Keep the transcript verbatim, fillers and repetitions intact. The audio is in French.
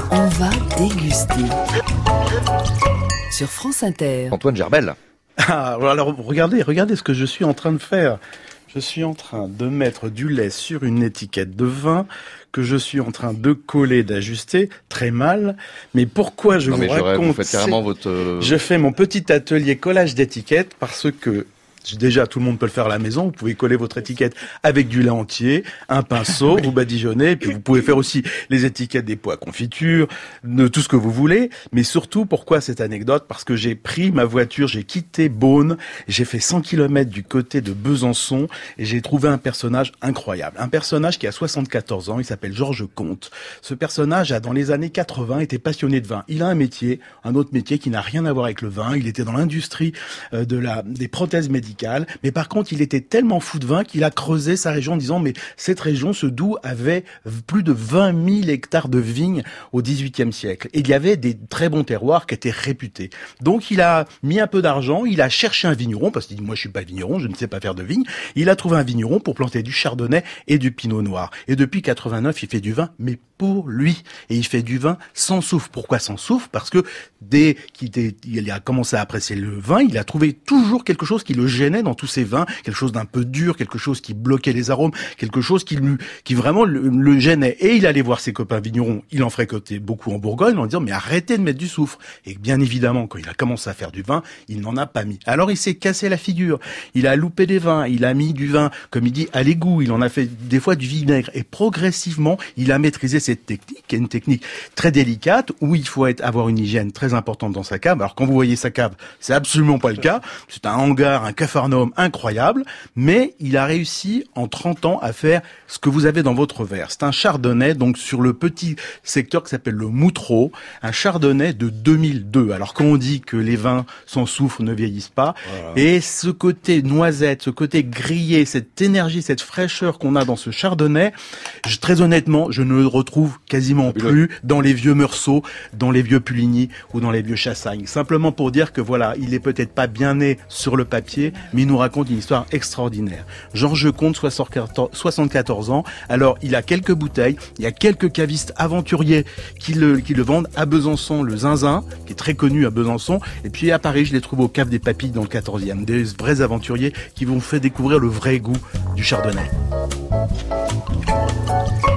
On va déguster sur France Inter. Antoine Gerbel. Ah, alors regardez, regardez ce que je suis en train de faire. Je suis en train de mettre du lait sur une étiquette de vin que je suis en train de coller, d'ajuster très mal. Mais pourquoi je non, vous mais raconte vous faites carrément votre... Euh... Je fais mon petit atelier collage d'étiquettes parce que déjà, tout le monde peut le faire à la maison. Vous pouvez coller votre étiquette avec du lait entier, un pinceau, vous badigeonnez, et puis vous pouvez faire aussi les étiquettes des pois à confiture, de tout ce que vous voulez. Mais surtout, pourquoi cette anecdote ? Parce que j'ai pris ma voiture, j'ai quitté Beaune, j'ai fait cent kilomètres du côté de Besançon, et j'ai trouvé un personnage incroyable. Un personnage qui a soixante-quatorze ans, il s'appelle Georges Comte. Ce personnage a, dans les années quatre-vingts, été passionné de vin. Il a un métier, un autre métier qui n'a rien à voir avec le vin. Il était dans l'industrie euh, de la, des prothèses médicales. Mais par contre, il était tellement fou de vin qu'il a creusé sa région en disant mais cette région, ce Doubs, avait plus de vingt mille hectares de vignes au dix-huitième siècle. Et il y avait des très bons terroirs qui étaient réputés. Donc il a mis un peu d'argent, il a cherché un vigneron, parce qu'il dit moi je suis pas vigneron, je ne sais pas faire de vigne. Il a trouvé un vigneron pour planter du chardonnay et du pinot noir. Et depuis quatre-vingt-neuf, il fait du vin, mais pour lui. Et il fait du vin sans soufre. Pourquoi sans soufre ? Parce que dès qu'il a commencé à apprécier le vin, il a trouvé toujours quelque chose qui le gênait dans tous ces vins, quelque chose d'un peu dur, quelque chose qui bloquait les arômes, quelque chose qui lui, qui vraiment le, le gênait. Et il allait voir ses copains vignerons, il en fréquentait beaucoup en Bourgogne, en disant mais arrêtez de mettre du soufre. Et bien évidemment, quand il a commencé à faire du vin, il n'en a pas mis. Alors il s'est cassé la figure, il a loupé des vins, il a mis du vin, comme il dit, à l'égout, il en a fait des fois du vinaigre. Et progressivement, il a maîtrisé cette technique, qui est une technique très délicate, où il faut être, avoir une hygiène très importante dans sa cave. Alors quand vous voyez sa cave, c'est absolument pas le cas. C'est un hangar, un capharnaüm incroyable, mais il a réussi en trente ans à faire ce que vous avez dans votre verre. C'est un chardonnay, donc sur le petit secteur qui s'appelle le Moutreau, un chardonnay de deux mille deux. Alors quand on dit que les vins sans soufre ne vieillissent pas, voilà. Et ce côté noisette, ce côté grillé, cette énergie, cette fraîcheur qu'on a dans ce chardonnay, je, très honnêtement, je ne le retrouve quasiment plus dans les vieux Meursault, dans les vieux Puligny ou dans les vieux Chassagne. Simplement pour dire que voilà, il est peut-être pas bien né sur le papier, mais il nous raconte une histoire extraordinaire. Georges Comte, soixante-quatorze ans. Alors, il a quelques bouteilles. Il y a quelques cavistes aventuriers qui le, qui le vendent à Besançon, le Zinzin, qui est très connu à Besançon. Et puis à Paris, je les trouve au Cave des Papilles dans le quatorzième. Des vrais aventuriers qui vont faire découvrir le vrai goût du chardonnay.